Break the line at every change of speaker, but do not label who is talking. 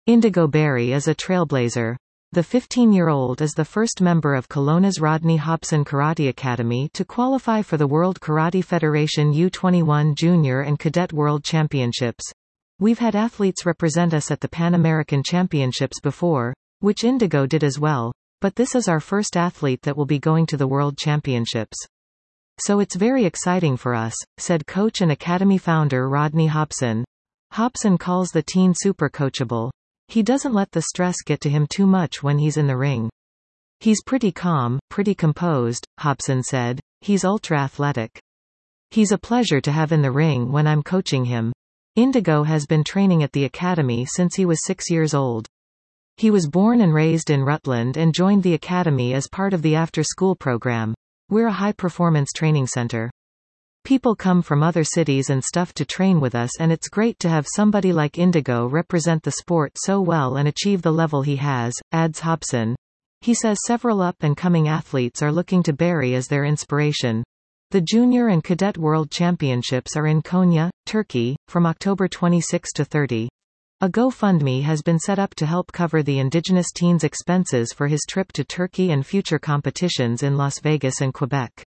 Indigo Berry is a trailblazer. The 15-year-old is the first member of Kelowna's Rodney Hobson Karate Academy to qualify for the World Karate Federation U21 Junior and Cadet World Championships. We've had athletes represent us at the Pan American Championships before, which Indigo did as well, but this is our first athlete that will be going to the World Championships. So it's very exciting for us, said coach and academy founder Rodney Hobson. Hobson calls the teen super coachable. He doesn't let the stress get to him too much when he's in the ring. He's pretty calm, pretty composed, Hobson said. He's ultra-athletic. He's a pleasure to have in the ring when I'm coaching him. Indigo has been training at the academy since he was 6 years old. He was born and raised in Rutland and joined the academy as part of the after-school program. We're a high-performance training center. People come from other cities and stuff to train with us, and it's great to have somebody like Indigo represent the sport so well and achieve the level he has, adds Hobson. He says several up-and-coming athletes are looking to Berry as their inspiration. The Junior and Cadet World Championships are in Konya, Turkey, from October 26 to 30. A GoFundMe has been set up to help cover the indigenous teen's expenses for his trip to Turkey and future competitions in Las Vegas and Quebec.